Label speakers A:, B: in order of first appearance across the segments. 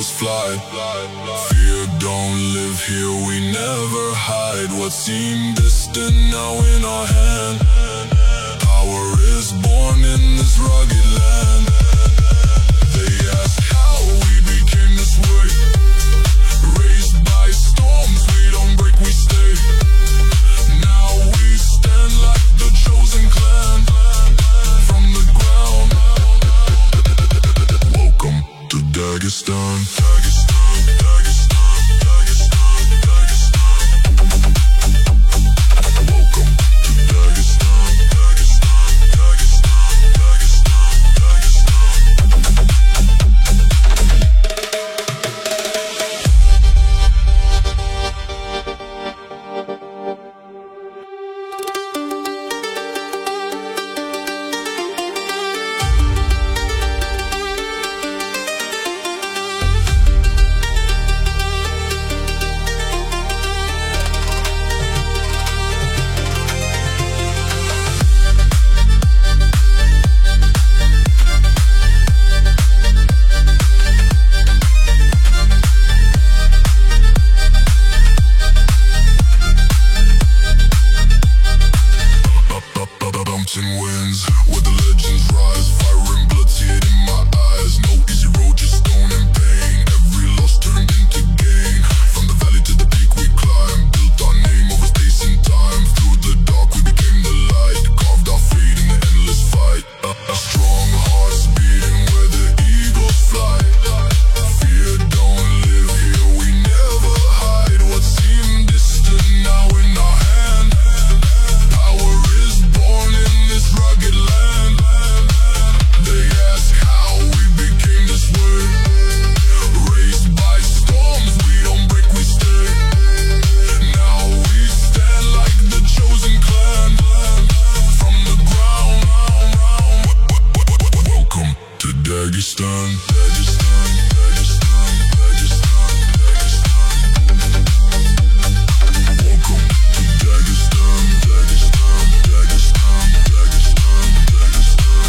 A: eagles fly. Fear don't live here, we never hide. What seemed distant now in our hand. Power is born in this rugged land. They ask how we became this way. Raised by storms, we don't break, we stay. Now we stand like the chosen clan. From the ground. Welcome to Dagestan. Dagestan, Dagestan, Dagestan, Dagestan. Welcome to Dagestan, Dagestan, Dagestan, Dagestan, winds, where the legends rise. Fire and blood, see it in my eyes. No easy road, just stone and pain. Every loss turned into gain. From the valley to the peak we climb. Built our name over space and time. Through the dark we became the light. Carved our fate in the endless fight. Strong hearts beating where the eagles fly. Fear don't live here, we never hide. What seemed distant now in our hand. Power is born in this rugged land. They ask how we became this way. Raised by storms, we don't break, we stay. Now we stand like the chosen clan. From the ground. Welcome to Dagestan. Dagestan, Dagestan, Dagestan, Dagestan. Welcome to Dagestan, Dagestan, Dagestan, Dagestan, Dagestan.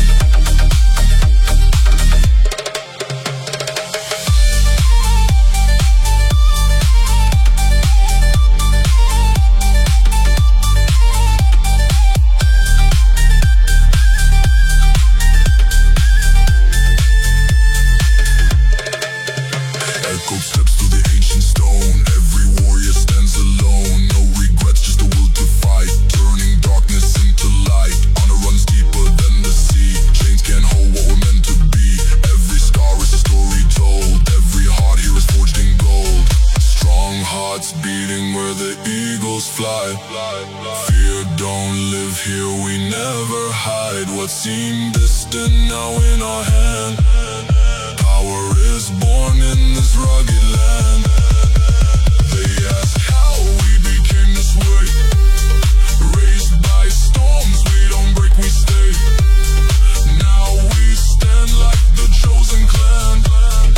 A: Echoed steps to the ancient stone. Every warrior stands alone. No regrets, just the will to fight. Turning darkness into light. Honor runs deeper than the sea. Chains can't hold what we're meant to be. Every scar is a story told. Every heart here is forged in gold. Strong hearts beating where the eagles fly. Fear don't live here, we never hide. What seemed distant now in our hand. Power is born in this rugged land. They ask how we became this way. Raised by storms, we don't break, we stay. Now we stand like the chosen clan.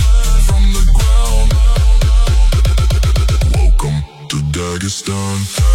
A: From the ground. Welcome to Dagestan.